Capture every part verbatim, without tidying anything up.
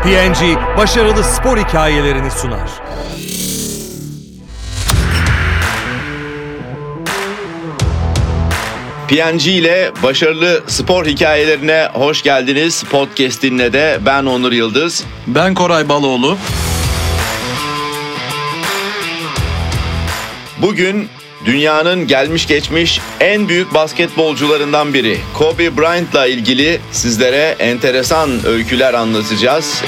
P and G başarılı spor hikayelerini sunar. P and G ile başarılı spor hikayelerine hoş geldiniz. Podcast'inle de ben Onur Yıldız. Ben Koray Baloğlu. Bugün dünyanın gelmiş geçmiş en büyük basketbolcularından biri Kobe Bryant'la ilgili sizlere enteresan öyküler anlatacağız.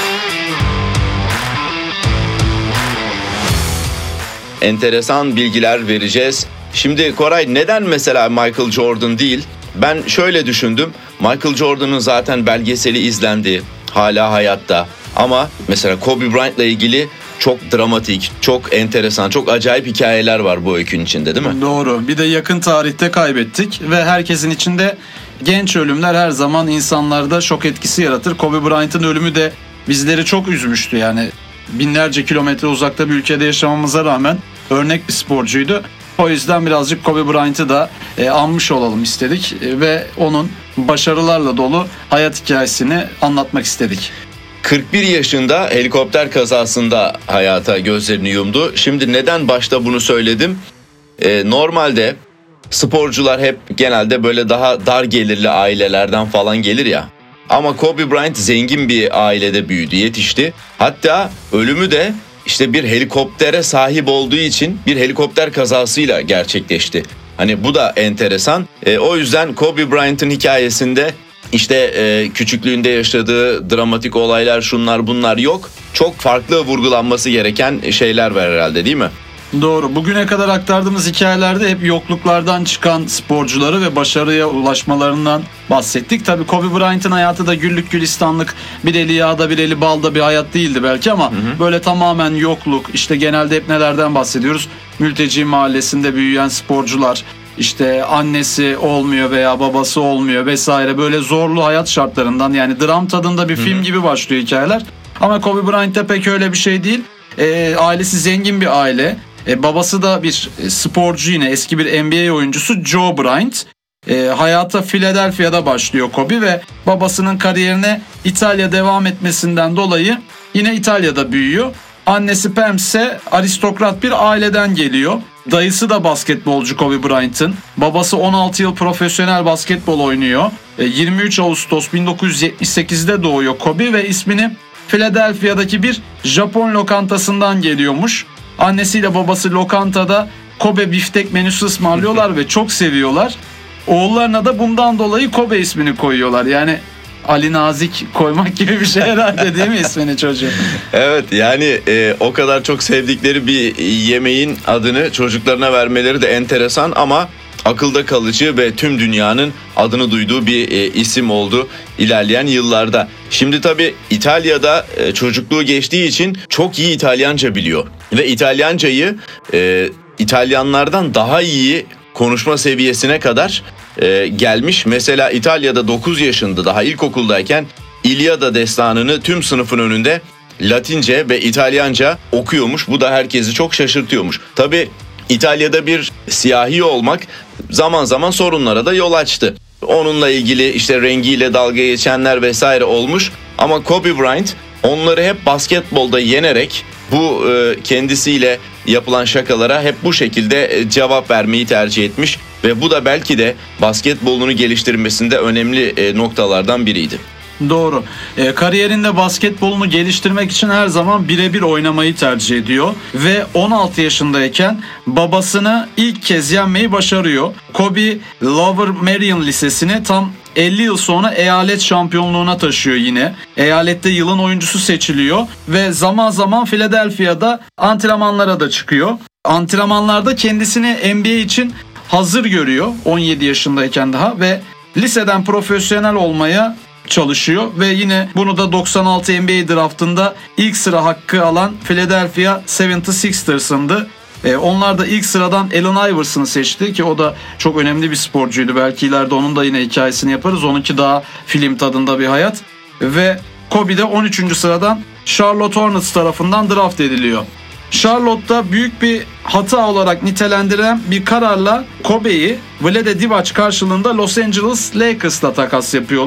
Enteresan bilgiler vereceğiz. Şimdi Koray, neden mesela Michael Jordan değil? Ben şöyle düşündüm. Michael Jordan'ın zaten belgeseli izlendi. Hala hayatta. Ama mesela Kobe Bryant'la ilgili çok dramatik, çok enteresan, çok acayip hikayeler var bu öykünün içinde, değil mi? Doğru. Bir de yakın tarihte kaybettik ve herkesin içinde genç ölümler her zaman insanlarda şok etkisi yaratır. Kobe Bryant'ın ölümü de bizleri çok üzmüştü. Yani binlerce kilometre uzakta bir ülkede yaşamamıza rağmen örnek bir sporcuydu. O yüzden birazcık Kobe Bryant'ı da e, anmış olalım istedik e, ve onun başarılarla dolu hayat hikayesini anlatmak istedik. kırk bir yaşında helikopter kazasında hayata gözlerini yumdu. Şimdi neden başta bunu söyledim? Ee, normalde sporcular hep genelde böyle daha dar gelirli ailelerden falan gelir ya. Ama Kobe Bryant zengin bir ailede büyüdü, yetişti. Hatta ölümü de işte bir helikoptere sahip olduğu için bir helikopter kazasıyla gerçekleşti. Hani bu da enteresan. Ee, o yüzden Kobe Bryant'ın hikayesinde İşte e, küçüklüğünde yaşadığı dramatik olaylar, şunlar bunlar yok. Çok farklı vurgulanması gereken şeyler var herhalde, değil mi? Doğru. Bugüne kadar aktardığımız hikayelerde hep yokluklardan çıkan sporcuları ve başarıya ulaşmalarından bahsettik. Tabii Kobe Bryant'ın hayatı da güllük gülistanlık, bir eli yağda bir eli balda bir hayat değildi belki ama hı hı. böyle tamamen yokluk, işte genelde hep nelerden bahsediyoruz? Mülteci mahallesinde büyüyen sporcular, İşte annesi olmuyor veya babası olmuyor vesaire, böyle zorlu hayat şartlarından, yani dram tadında bir film gibi başlıyor hikayeler. Ama Kobe Bryant'ta pek öyle bir şey değil. E, ailesi zengin bir aile. E, babası da bir sporcu, yine eski bir N B A oyuncusu Joe Bryant. E, hayata Philadelphia'da başlıyor Kobe ve babasının kariyerine İtalya devam etmesinden dolayı yine İtalya'da büyüyor. Annesi Pam ise aristokrat bir aileden geliyor. Dayısı da basketbolcu Kobe Bryant'ın. Babası on altı yıl profesyonel basketbol oynuyor. yirmi üç Ağustos bin dokuz yüz yetmiş sekizde doğuyor Kobe ve ismini Philadelphia'daki bir Japon lokantasından geliyormuş. Annesiyle babası lokantada Kobe biftek menüsü ısmarlıyorlar ve çok seviyorlar. Oğullarına da bundan dolayı Kobe ismini koyuyorlar. Yani Ali Nazik koymak gibi bir şey herhalde, değil mi ismini çocuğun? Evet, yani e, o kadar çok sevdikleri bir yemeğin adını çocuklarına vermeleri de enteresan ama akılda kalıcı ve tüm dünyanın adını duyduğu bir e, isim oldu ilerleyen yıllarda. Şimdi tabii İtalya'da e, çocukluğu geçtiği için çok iyi İtalyanca biliyor ve İtalyancayı e, İtalyanlardan daha iyi konuşma seviyesine kadar e, gelmiş. Mesela İtalya'da dokuz yaşında, daha ilkokuldayken İlyada destanını tüm sınıfın önünde Latince ve İtalyanca okuyormuş. Bu da herkesi çok şaşırtıyormuş. Tabii İtalya'da bir siyahi olmak zaman zaman sorunlara da yol açtı. Onunla ilgili işte rengiyle dalga geçenler vesaire olmuş. Ama Kobe Bryant onları hep basketbolda yenerek bu e, kendisiyle yapılan şakalara hep bu şekilde cevap vermeyi tercih etmiş ve bu da belki de basketbolunu geliştirmesinde önemli e, noktalardan biriydi. Doğru. E, kariyerinde basketbolunu geliştirmek için her zaman birebir oynamayı tercih ediyor ve on altı yaşındayken babasını ilk kez yenmeyi başarıyor. Kobe Lower Merion Lisesi'ni tam elli yıl sonra eyalet şampiyonluğuna taşıyor yine. Eyalette yılın oyuncusu seçiliyor ve zaman zaman Philadelphia'da antrenmanlara da çıkıyor. Antrenmanlarda kendisini N B A için hazır görüyor on yedi yaşındayken daha ve liseden profesyonel olmaya çalışıyor ve yine bunu da doksan altı N B A draftında ilk sıra hakkı alan Philadelphia yetmiş altı Ee, onlar da ilk sıradan Allen Iverson'ı seçti ki o da çok önemli bir sporcuydu. Belki ileride onun da yine hikayesini yaparız. Onunki daha film tadında bir hayat. Ve Kobe de on üçüncü sıradan Charlotte Hornets tarafından draft ediliyor. Charlotte'da büyük bir hata olarak nitelendirilen bir kararla Kobe'yi Vlade Divac karşılığında Los Angeles Lakers'la takas yapıyorlar.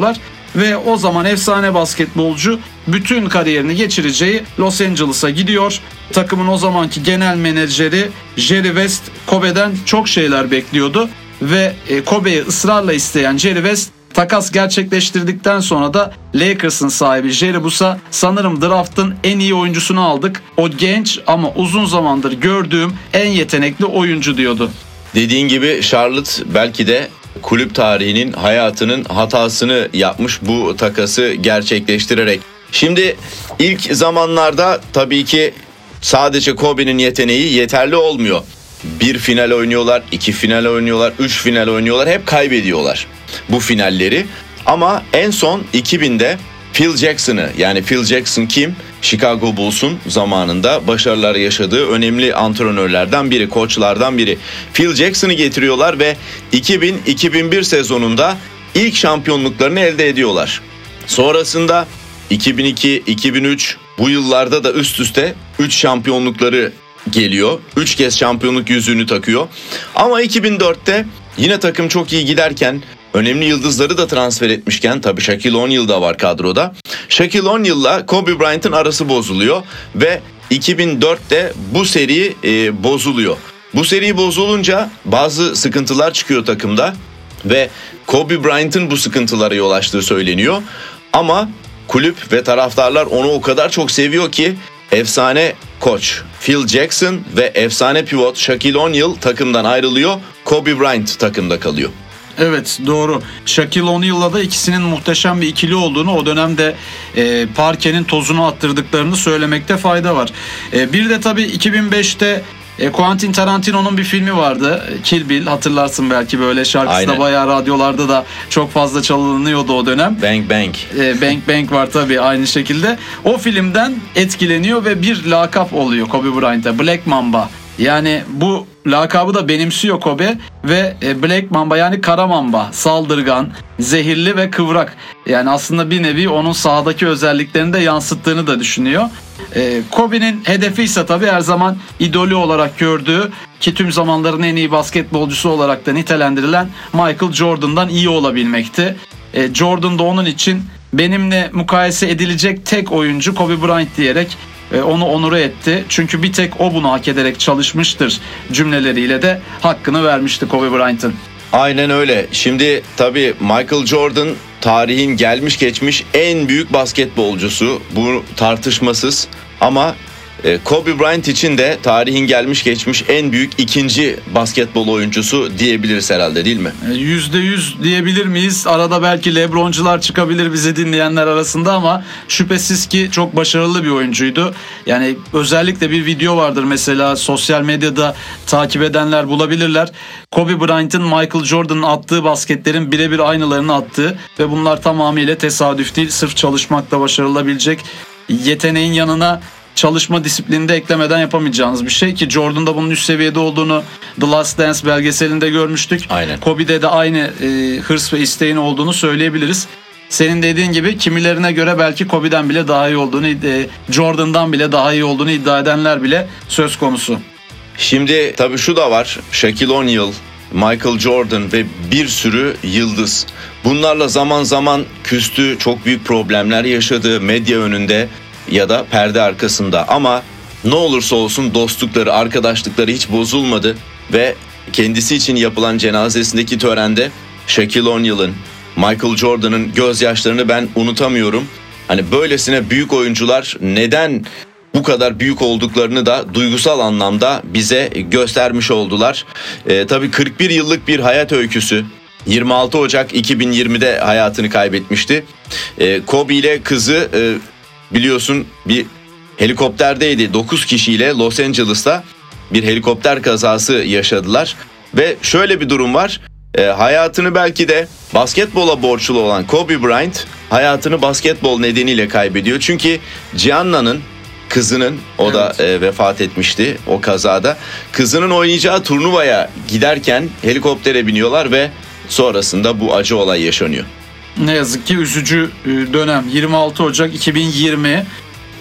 ve o zaman efsane basketbolcu bütün kariyerini geçireceği Los Angeles'a gidiyor. Takımın o zamanki genel menajeri Jerry West Kobe'den çok şeyler bekliyordu ve Kobe'yi ısrarla isteyen Jerry West takas gerçekleştirdikten sonra da Lakers'ın sahibi Jerry Buss'a sanırım draft'ın en iyi oyuncusunu aldık. O genç ama uzun zamandır gördüğüm en yetenekli oyuncu diyordu. Dediğin gibi Charlotte belki de kulüp tarihinin, hayatının hatasını yapmış bu takası gerçekleştirerek. Şimdi ilk zamanlarda tabii ki sadece Kobe'nin yeteneği yeterli olmuyor. Bir final oynuyorlar, iki final oynuyorlar, üç final oynuyorlar. Hep kaybediyorlar bu finalleri. Ama en son iki binde Phil Jackson'ı, yani Phil Jackson kim? Chicago Bulls'un zamanında başarılar yaşadığı önemli antrenörlerden biri, koçlardan biri. Phil Jackson'ı getiriyorlar ve iki bin iki bin bir sezonunda ilk şampiyonluklarını elde ediyorlar. Sonrasında iki bin iki iki bin üç bu yıllarda da üst üste üç şampiyonlukları geliyor. üç kez şampiyonluk yüzüğünü takıyor. Ama iki bin dörtte yine takım çok iyi giderken, önemli yıldızları da transfer etmişken, tabii Shaquille O'Neal da var kadroda. Shaquille O'Neal'la Kobe Bryant'ın arası bozuluyor ve iki bin dörtte bu seri e, bozuluyor. Bu seri bozulunca bazı sıkıntılar çıkıyor takımda ve Kobe Bryant'ın bu sıkıntılara yol açtığı söyleniyor. Ama kulüp ve taraftarlar onu o kadar çok seviyor ki efsane koç Phil Jackson ve efsane pivot Shaquille O'Neal takımdan ayrılıyor. Kobe Bryant takımda kalıyor. Evet, doğru. Shaquille O'Neal'la da ikisinin muhteşem bir ikili olduğunu, o dönemde e, parkenin tozunu attırdıklarını söylemekte fayda var. E, bir de tabii iki bin beşte e, Quentin Tarantino'nun bir filmi vardı, Kill Bill, hatırlarsın belki, böyle şarkısı Aynen. da bayağı radyolarda da çok fazla çalınıyordu o dönem. Bang Bang. E, Bang Bang var tabii aynı şekilde. O filmden etkileniyor ve bir lakap oluyor Kobe Bryant'a, Black Mamba. Yani bu lakabı da benimsiyor Kobe ve Black Mamba, yani kara mamba, saldırgan, zehirli ve kıvrak. Yani aslında bir nevi onun sahadaki özelliklerini de yansıttığını da düşünüyor. Kobe'nin hedefi ise tabii her zaman idolü olarak gördüğü, ki tüm zamanların en iyi basketbolcusu olarak da nitelendirilen Michael Jordan'dan iyi olabilmekti. Jordan da onun için benimle mukayese edilecek tek oyuncu Kobe Bryant diyerek onu onure etti. Çünkü bir tek o bunu hak ederek çalışmıştır cümleleriyle de hakkını vermişti Kobe Bryant'ın. Aynen öyle. Şimdi tabii Michael Jordan tarihin gelmiş geçmiş en büyük basketbolcusu. Bu tartışmasız. Ama Kobe Bryant için de tarihin gelmiş geçmiş en büyük ikinci basketbol oyuncusu diyebiliriz herhalde, değil mi? yüzde yüz diyebilir miyiz? Arada belki LeBroncular çıkabilir bizi dinleyenler arasında ama şüphesiz ki çok başarılı bir oyuncuydu. Yani özellikle bir video vardır mesela, sosyal medyada takip edenler bulabilirler. Kobe Bryant'ın Michael Jordan'ın attığı basketlerin birebir aynılarını attığı ve bunlar tamamıyla tesadüf değil, sırf çalışmakla başarılabilecek, yeteneğin yanına çalışma disiplininde eklemeden yapamayacağınız bir şey, ki Jordan'da bunun üst seviyede olduğunu The Last Dance belgeselinde görmüştük. Aynen. Kobe'de de aynı e, hırs ve isteğin olduğunu söyleyebiliriz. Senin dediğin gibi kimilerine göre belki Kobe'den bile daha iyi olduğunu, e, Jordan'dan bile daha iyi olduğunu iddia edenler bile söz konusu. Şimdi tabii şu da var. Shaquille O'Neal, Michael Jordan ve bir sürü yıldız. Bunlarla zaman zaman küstü, çok büyük problemler yaşadı medya önünde ya da perde arkasında, ama ne olursa olsun dostlukları, arkadaşlıkları hiç bozulmadı ve kendisi için yapılan cenazesindeki törende Shaquille O'Neal'ın, Michael Jordan'ın gözyaşlarını ben unutamıyorum. Hani böylesine büyük oyuncular neden bu kadar büyük olduklarını da duygusal anlamda bize göstermiş oldular. Ee, tabii kırk bir yıllık bir hayat öyküsü. yirmi altı Ocak iki bin yirmide hayatını kaybetmişti. Ee, Kobe ile kızı e, biliyorsun bir helikopterdeydi. dokuz kişiyle Los Angeles'ta bir helikopter kazası yaşadılar. Ve şöyle bir durum var. E, hayatını belki de basketbola borçlu olan Kobe Bryant hayatını basketbol nedeniyle kaybediyor. Çünkü Gianna'nın, kızının, o evet. da e, vefat etmişti o kazada. Kızının oynayacağı turnuvaya giderken helikoptere biniyorlar ve sonrasında bu acı olay yaşanıyor. Ne yazık ki üzücü dönem. yirmi altı Ocak iki bin yirmi,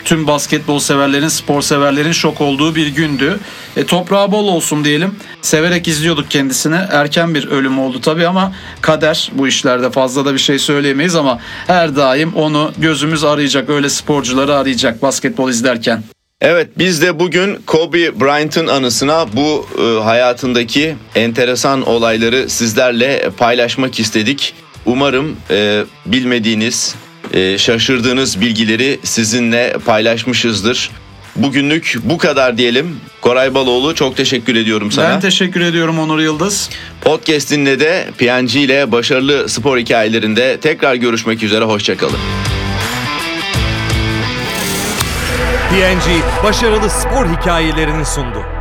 tüm basketbol severlerin, spor severlerin şok olduğu bir gündü. E, toprağı bol olsun diyelim. Severek izliyorduk kendisini. Erken bir ölüm oldu tabii ama kader bu işlerde, fazla da bir şey söyleyemeyiz ama her daim onu gözümüz arayacak. Öyle sporcuları arayacak basketbol izlerken. Evet, biz de bugün Kobe Bryant'ın anısına bu e, hayatındaki enteresan olayları sizlerle paylaşmak istedik. Umarım e, bilmediğiniz, e, şaşırdığınız bilgileri sizinle paylaşmışızdır. Bugünlük bu kadar diyelim. Koray Baloğlu, çok teşekkür ediyorum sana. Ben teşekkür ediyorum Onur Yıldız. Podcast'inle de P N G ile başarılı spor hikayelerinde tekrar görüşmek üzere. Hoşçakalın. P N G başarılı spor hikayelerini sundu.